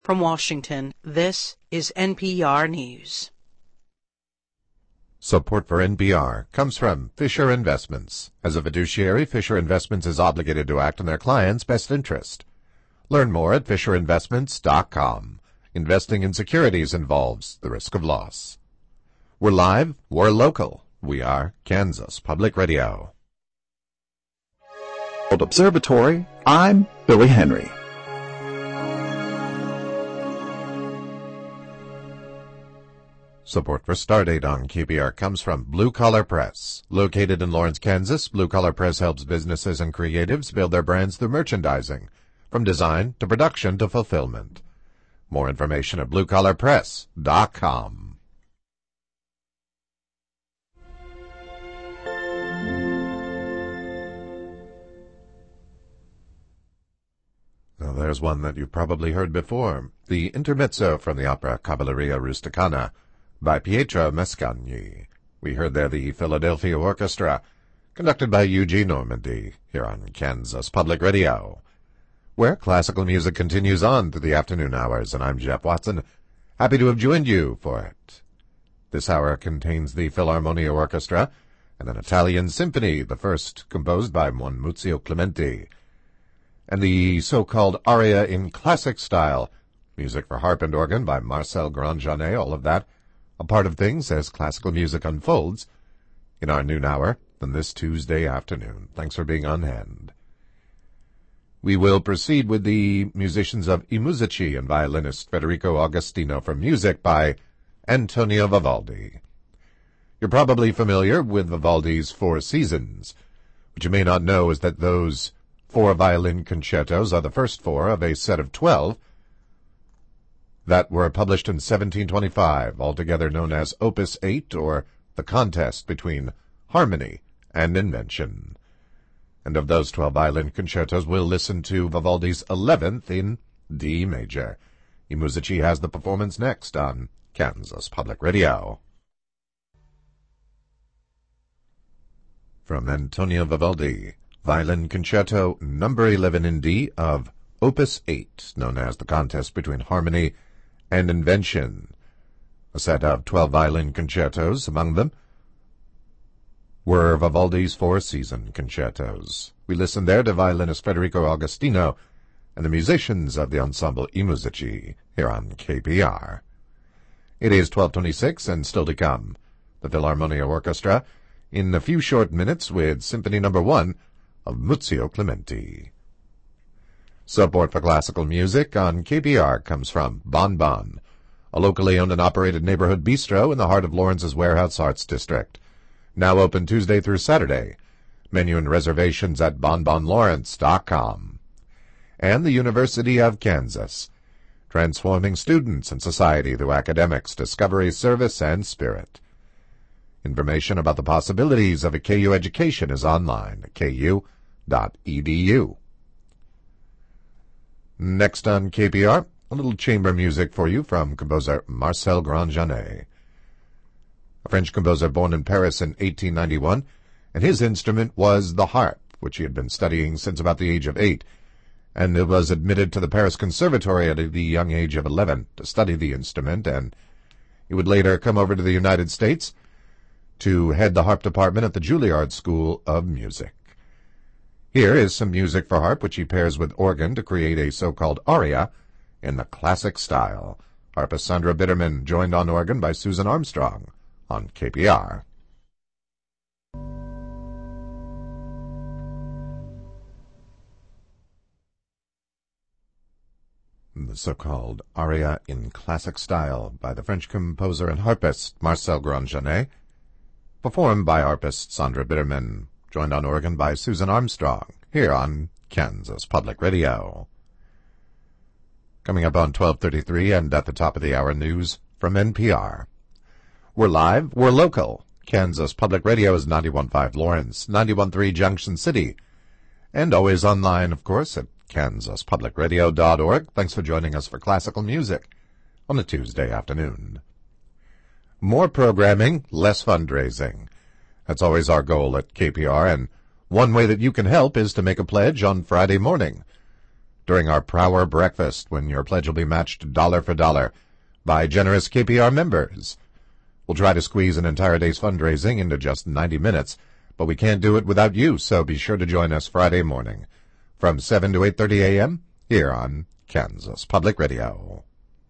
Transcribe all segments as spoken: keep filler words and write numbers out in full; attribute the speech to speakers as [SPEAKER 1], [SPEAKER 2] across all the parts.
[SPEAKER 1] From Washington, this is N P R News.
[SPEAKER 2] Support for N P R comes from Fisher Investments. As a fiduciary, Fisher Investments is obligated to act in their clients' best interest. Learn more at fisher investments dot com. Investing in securities involves the risk of loss. We're live, we're local. We are Kansas Public Radio.
[SPEAKER 3] Observatory, I'm Billy Henry.
[SPEAKER 2] Support for Stardate on K P R comes from Blue Collar Press. Located in Lawrence, Kansas, Blue Collar Press helps businesses and creatives build their brands through merchandising, from design to production to fulfillment. More information at blue collar press dot com. Now there's one that you've probably heard before, the intermezzo from the opera Cavalleria Rusticana by Pietro Mascagni. We heard there the Philadelphia Orchestra, conducted by Eugene Normandy, here on Kansas Public Radio, where classical music continues on through the afternoon hours, and I'm Jeff Watson, happy to have joined you for it. This hour contains the Philharmonia Orchestra and an Italian symphony, the first composed by one Muzio Clementi, and the so-called aria in classic style, music for harp and organ by Marcel Grandjanet, all of that a part of things as classical music unfolds in our noon hour on this Tuesday afternoon. Thanks for being on hand. We will proceed with the musicians of I Musici and violinist Federico Agostino from music by Antonio Vivaldi. You're probably familiar with Vivaldi's Four Seasons. What you may not know is that those four violin concertos are the first four of a set of twelve that were published in seventeen twenty-five, altogether known as Opus eight, or the contest between harmony and invention. And of those twelve violin concertos, we'll listen to Vivaldi's eleventh in D major. I Musici has the performance next on Kansas Public Radio. From Antonio Vivaldi, Violin Concerto number eleven in D of Opus eight, known as the contest between harmony and invention. A set of twelve violin concertos, among them were Vivaldi's four-season concertos. We listened there to violinist Federico Agostino and the musicians of the ensemble I Musici here on K P R. It is twelve twenty-six, and still to come, the Philharmonia Orchestra in a few short minutes with Symphony Number One of Muzio Clementi. Support for classical music on K P R comes from Bon Bon, a locally owned and operated neighborhood bistro in the heart of Lawrence's Warehouse Arts District. Now open Tuesday through Saturday. Menu and reservations at bon bon lawrence dot com. And the University of Kansas, transforming students and society through academics, discovery, service, and spirit. Information about the possibilities of a K U education is online at k u dot e d u. Next on K P R, a little chamber music for you from composer Marcel Grandjanet, a French composer born in Paris in eighteen ninety-one, and his instrument was the harp, which he had been studying since about the age of eight, and it was admitted to the Paris Conservatory at the young age of eleven to study the instrument, and he would later come over to the United States to head the harp department at the Juilliard School of Music. Here is some music for harp, which he pairs with organ to create a so-called aria in the classic style. Harpist Sandra Bitterman, joined on organ by Susan Armstrong on K P R. The so-called aria in classic style by the French composer and harpist Marcel Grandjanet, performed by harpist Sandra Bitterman, joined on organ by Susan Armstrong, here on Kansas Public Radio. Coming up on twelve thirty-three and at the top of the hour, news from N P R. We're live, we're local. Kansas Public Radio is ninety-one point five Lawrence, ninety-one point three Junction City, and always online, of course, at kansas public radio dot org. Thanks for joining us for classical music on a Tuesday afternoon. More programming, less fundraising. That's always our goal at K P R, and one way that you can help is to make a pledge on Friday morning. during our Prower Breakfast, when your pledge will be matched dollar for dollar by generous K P R members. We'll try to squeeze an entire day's fundraising into just ninety minutes, but we can't do it without you, so be sure to join us Friday morning from seven to eight thirty a.m. here on Kansas Public Radio.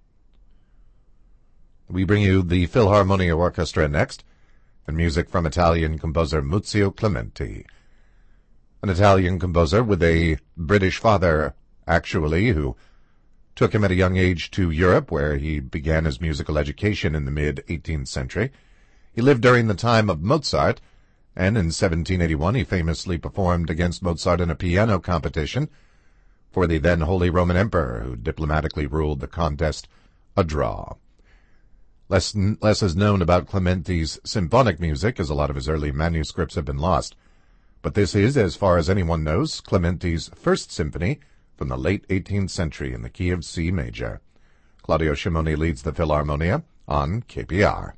[SPEAKER 2] We bring you the Philharmonia Orchestra next, and music from Italian composer Muzio Clementi. An Italian composer with a British father, actually, who took him at a young age to Europe, where he began his musical education in the mid-eighteenth century. He lived during the time of Mozart, and in seventeen eighty-one he famously performed against Mozart in a piano competition for the then Holy Roman Emperor, who diplomatically ruled the contest a draw. Less, less is known about Clementi's symphonic music, as a lot of his early manuscripts have been lost. But this is, as far as anyone knows, Clementi's first symphony from the late eighteenth century in the key of C major. Claudio Scimoni leads the Philharmonia on K P R.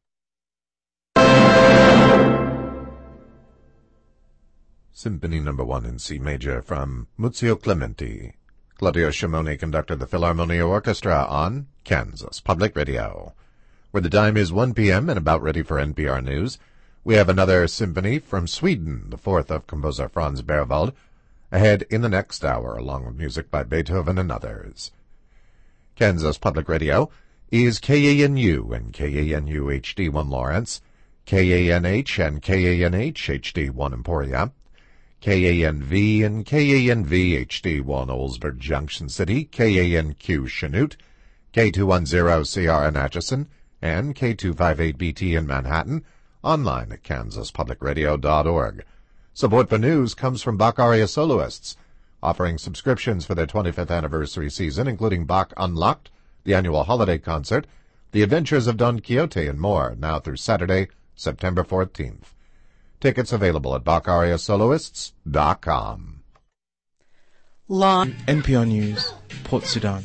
[SPEAKER 2] Symphony number one in C major from Muzio Clementi. Claudio Scimoni conducted the Philharmonia Orchestra on Kansas Public Radio. Where the time is one p.m. and about ready for N P R News, we have another symphony from Sweden, the fourth of composer Franz Berwald, ahead in the next hour, along with music by Beethoven and others. Kansas Public Radio is K A N U and K A N U H D one Lawrence, K A N H and K A N H H D one Emporia, K A N V and K A N V H D one Oldsburg Junction City, K A N Q Chanute, K two ten C R in Atchison, and K two fifty-eight B T in Manhattan, online at kansas public radio dot org. Support for news comes from Bach Aria Soloists, offering subscriptions for their twenty-fifth anniversary season, including Bach Unlocked, the annual holiday concert, The Adventures of Don Quixote, and more, now through Saturday, September fourteenth. Tickets available at bach aria soloists dot com.
[SPEAKER 1] Lon.
[SPEAKER 4] N P R News, Port Sudan.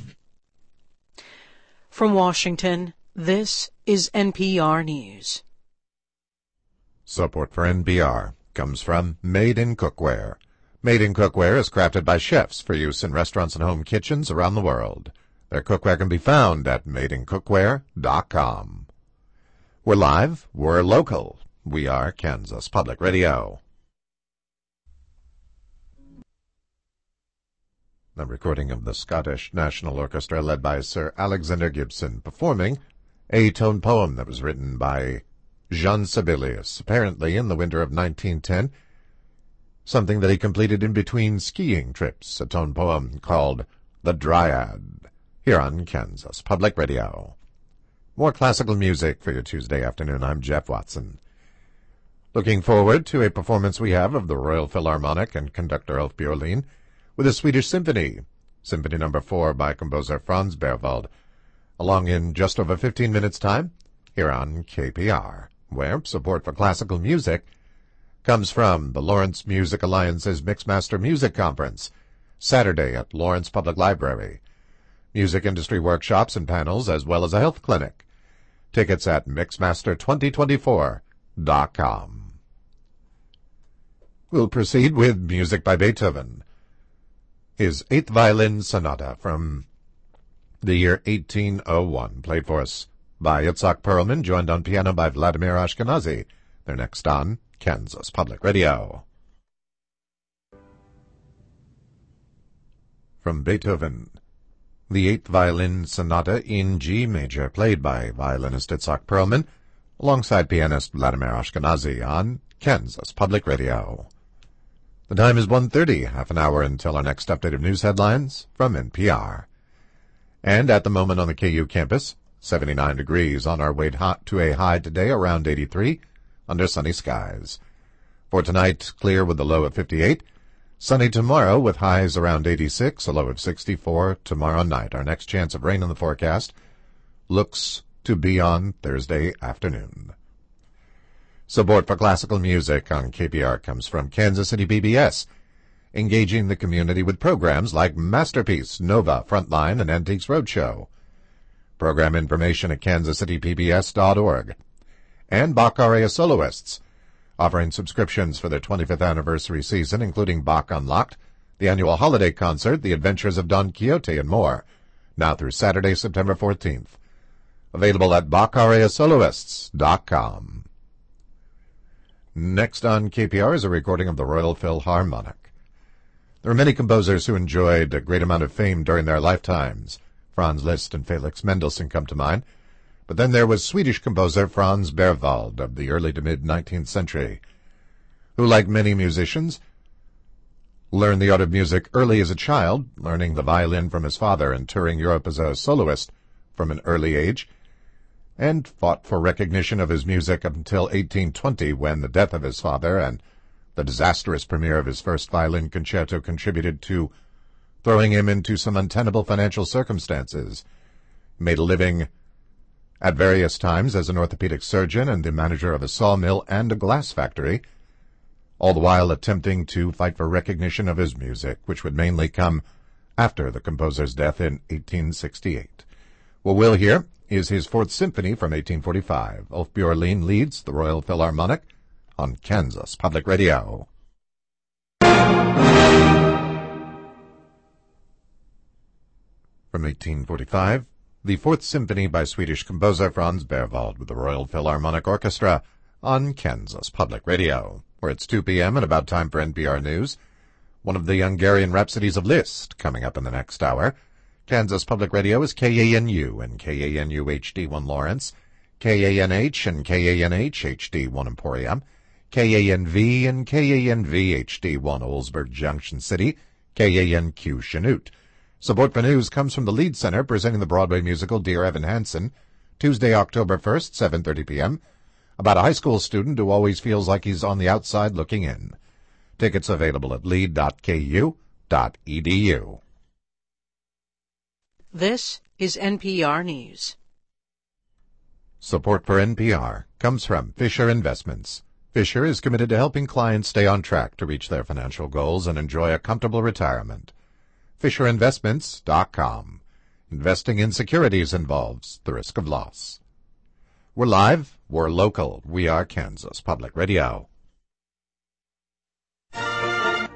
[SPEAKER 1] From Washington, this is N P R News.
[SPEAKER 2] Support for N P R comes from Made in Cookware. Made in Cookware is crafted by chefs for use in restaurants and home kitchens around the world. Their cookware can be found at made in cookware dot com. We're live, we're local. We are Kansas Public Radio. A recording of the Scottish National Orchestra led by Sir Alexander Gibson performing a tone poem that was written by Jean Sibelius, apparently in the winter of nineteen ten, something that he completed in between skiing trips, a tone poem called The Dryad, here on Kansas Public Radio. More classical music for your Tuesday afternoon. I'm Jeff Watson. Looking forward to a performance we have of the Royal Philharmonic and conductor Ulf Björlin with a Swedish symphony, Symphony number four by composer Franz Berwald, along in just over fifteen minutes' time, here on K P R, where support for classical music comes from the Lawrence Music Alliance's Mixmaster Music Conference, Saturday at Lawrence Public Library. Music industry workshops and panels, as well as a health clinic. Tickets at mixmaster twenty twenty-four dot com. We'll proceed with music by Beethoven. His Eighth Violin Sonata from the year eighteen oh one, played for us by Itzhak Perlman, joined on piano by Vladimir Ashkenazy. They're next on Kansas Public Radio. From Beethoven, the Eighth Violin Sonata in G major, played by violinist Itzhak Perlman, alongside pianist Vladimir Ashkenazy on Kansas Public Radio. The time is one thirty, half an hour until our next update of news headlines from N P R. And at the moment on the K U campus, seventy-nine degrees, on our way hot to a high today around eighty-three, under sunny skies. For tonight, clear with a low of fifty-eight. Sunny tomorrow with highs around eighty-six, a low of sixty-four tomorrow night. Our next chance of rain in the forecast looks to be on Thursday afternoon. Support for classical music on K P R comes from Kansas City P B S, engaging the community with programs like Masterpiece, Nova, Frontline, and Antiques Roadshow. Program information at kansas city p b s dot org. And Bach Aria Soloists, offering subscriptions for their twenty-fifth anniversary season, including Bach Unlocked, the annual holiday concert, The Adventures of Don Quixote and more, now through Saturday, September fourteenth. Available at Bach Aria Soloists dot com. Next on K P R is a recording of the Royal Philharmonic. There are many composers who enjoyed a great amount of fame during their lifetimes. Franz Liszt and Felix Mendelssohn come to mind. But then there was Swedish composer Franz Berwald of the early to mid-nineteenth century, who, like many musicians, learned the art of music early as a child, learning the violin from his father and touring Europe as a soloist from an early age, and fought for recognition of his music up until eighteen twenty, when the death of his father and the disastrous premiere of his first violin concerto contributed to throwing him into some untenable financial circumstances. He made a living at various times as an orthopedic surgeon and the manager of a sawmill and a glass factory, all the while attempting to fight for recognition of his music, which would mainly come after the composer's death in eighteen sixty-eight. What we'll hear is his Fourth Symphony from eighteen forty-five. Ulf Björlin leads the Royal Philharmonic on Kansas Public Radio. From eighteen forty-five, the Fourth Symphony by Swedish composer Franz Berwald with the Royal Philharmonic Orchestra on Kansas Public Radio, where it's two p.m. and about time for N P R News. One of the Hungarian Rhapsodies of Liszt coming up in the next hour. Kansas Public Radio is K A N U and K A N U H D one Lawrence, K A N H and K A N H H D one Emporium, K A N V and K A N V H D one Oldsburg Junction City, K A N Q Chanute. Support for news comes from the Lead Center, presenting the Broadway musical Dear Evan Hansen, Tuesday, October first, seven thirty p.m., about a high school student who always feels like he's on the outside looking in. Tickets available at lead dot k u dot e d u.
[SPEAKER 1] This is N P R News.
[SPEAKER 2] Support for N P R comes from Fisher Investments. Fisher is committed to helping clients stay on track to reach their financial goals and enjoy a comfortable retirement. Fisher Investments dot com. Investing in securities involves the risk of loss. We're live, we're local, we are Kansas Public Radio. A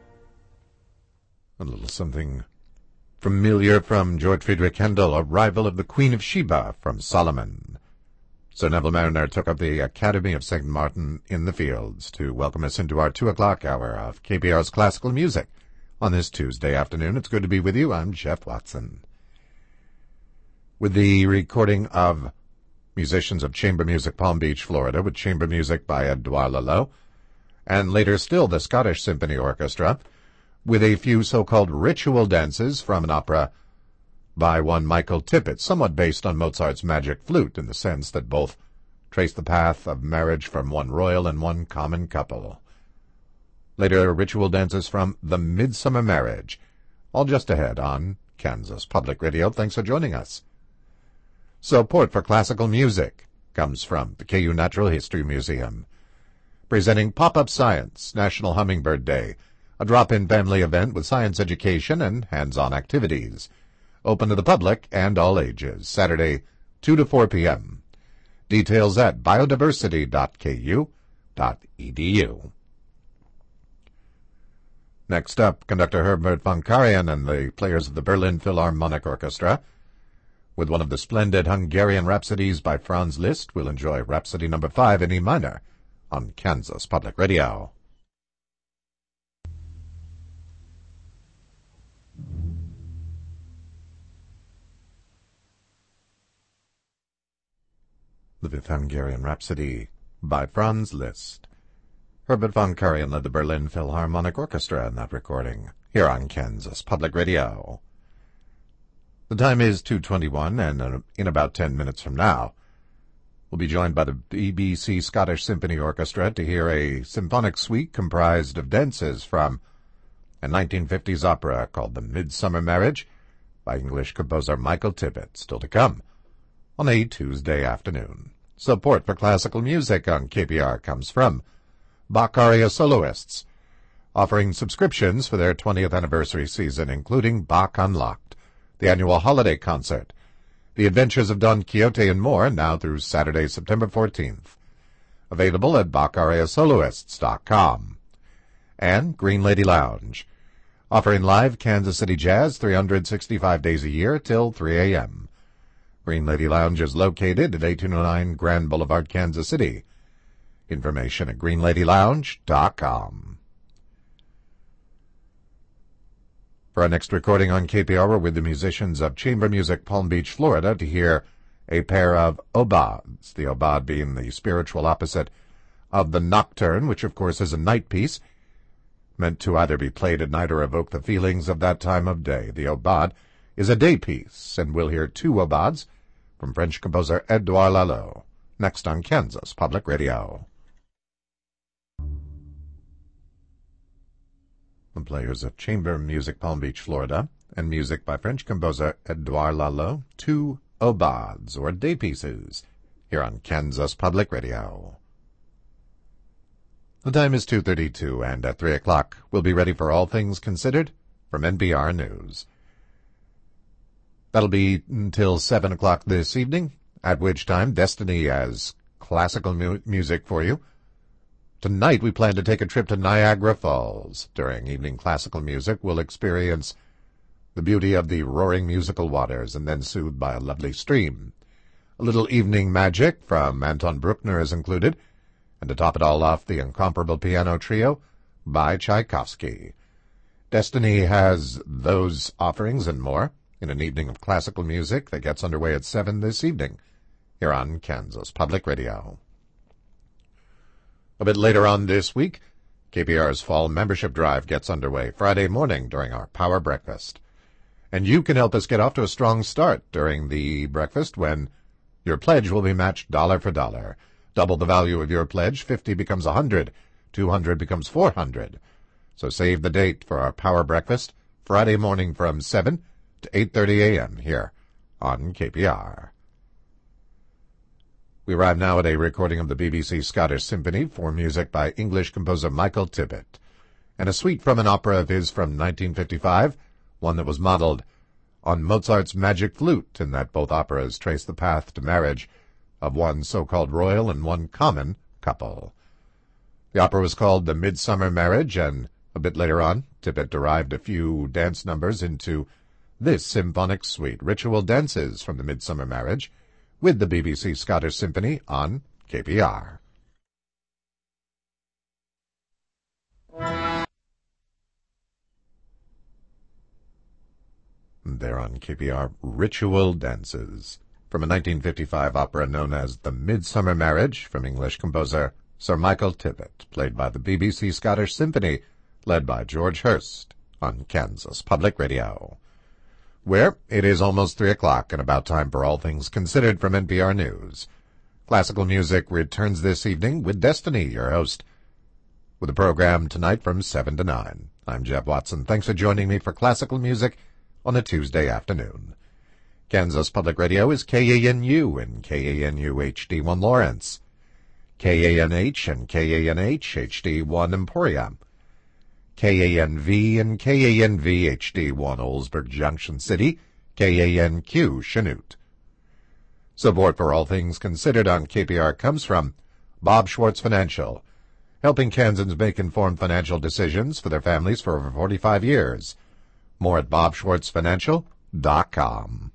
[SPEAKER 2] little something familiar from George Friedrich Handel, a rival of the Queen of Sheba from Solomon. Sir Neville Mariner took up the Academy of Saint Martin in the Fields to welcome us into our two o'clock hour of K P R's classical music. On this Tuesday afternoon, it's good to be with you. I'm Jeff Watson. With the recording of musicians of Chamber Music Palm Beach, Florida, with chamber music by Edouard Lalo, and later still the Scottish Symphony Orchestra, with a few so-called ritual dances from an opera by one Michael Tippett, somewhat based on Mozart's Magic Flute in the sense that both trace the path of marriage from one royal and one common couple. Later, ritual dances from The Midsummer Marriage, all just ahead on Kansas Public Radio. Thanks for joining us. Support for classical music comes from the K U Natural History Museum, presenting Pop-Up Science, National Hummingbird Day, a drop-in family event with science education and hands-on activities. Open to the public and all ages, Saturday, two to four p.m. Details at biodiversity dot k u dot e d u. Next up, conductor Herbert von Karajan and the players of the Berlin Philharmonic Orchestra. With one of the splendid Hungarian Rhapsodies by Franz Liszt, we'll enjoy Rhapsody number five in E minor on Kansas Public Radio. The Fifth Hungarian Rhapsody by Franz Liszt. Herbert von Karajan led the Berlin Philharmonic Orchestra in that recording, here on Kansas Public Radio. The time is two twenty-one, and in about ten minutes from now, we'll be joined by the B B C Scottish Symphony Orchestra to hear a symphonic suite comprised of dances from a nineteen fifties opera called The Midsummer Marriage by English composer Michael Tippett, still to come on a Tuesday afternoon. Support for classical music on K P R comes from Bach Aria Soloists, offering subscriptions for their twentieth anniversary season, including Bach Unlocked, the annual holiday concert, The Adventures of Don Quixote and more, now through Saturday, September fourteenth. Available at Bach Aria Soloists dot com. And Green Lady Lounge, offering live Kansas City jazz three hundred sixty-five days a year till three a.m. Green Lady Lounge is located at eighteen oh nine Grand Boulevard, Kansas City. Information at green lady lounge dot com. For our next recording on K P R, we're with the musicians of Chamber Music, Palm Beach, Florida, to hear a pair of obods, the obod being the spiritual opposite of the nocturne, which of course is a night piece, meant to either be played at night or evoke the feelings of that time of day. The obod is a day piece, and we'll hear two obods from French composer Edouard Lalo, next on Kansas Public Radio. The players of Chamber Music, Palm Beach, Florida, and music by French composer Edouard Lalo, two obods, or day pieces, here on Kansas Public Radio. The time is two thirty-two, and at three o'clock we'll be ready for All Things Considered from N P R News. That'll be until seven o'clock this evening, at which time Destiny has classical mu- music for you. Tonight we plan to take a trip to Niagara Falls. During evening classical music, we'll experience the beauty of the roaring musical waters and then soothed by a lovely stream. A little evening magic from Anton Bruckner is included, and to top it all off, the incomparable piano trio by Tchaikovsky. Destiny has those offerings and more in an evening of classical music that gets underway at seven this evening here on Kansas Public Radio. A bit later on this week, K P R's fall membership drive gets underway Friday morning during our Power Breakfast. And you can help us get off to a strong start during the breakfast when your pledge will be matched dollar for dollar. Double the value of your pledge, fifty becomes a hundred, two hundred becomes four hundred. So save the date for our Power Breakfast, Friday morning from seven to eight thirty a.m. here on K P R. We arrive now at a recording of the B B C Scottish Symphony for music by English composer Michael Tippett, and a suite from an opera of his from nineteen fifty-five, one that was modeled on Mozart's Magic Flute, in that both operas trace the path to marriage of one so-called royal and one common couple. The opera was called The Midsummer Marriage, and a bit later on, Tippett derived a few dance numbers into this symphonic suite, Ritual Dances from The Midsummer Marriage, with the B B C Scottish Symphony on K P R. There on K P R, Ritual Dances, from a nineteen fifty-five opera known as The Midsummer Marriage, from English composer Sir Michael Tippett, played by the B B C Scottish Symphony, led by George Hurst, on Kansas Public Radio, where it is almost three o'clock and about time for All Things Considered from N P R News. Classical music returns this evening with Destiny, your host, with a program tonight from seven to nine. I'm Jeff Watson. Thanks for joining me for classical music on a Tuesday afternoon. Kansas Public Radio is K A N U and K A N U H D one Lawrence, K A N H and K A N H H D one Emporia, K A N V and K A N V H D one Oldsburg Junction City, K A N Q Chanute. Support for All Things Considered on K P R comes from Bob Schwartz Financial, helping Kansans make informed financial decisions for their families for over forty-five years. More at bob schwartz financial dot com.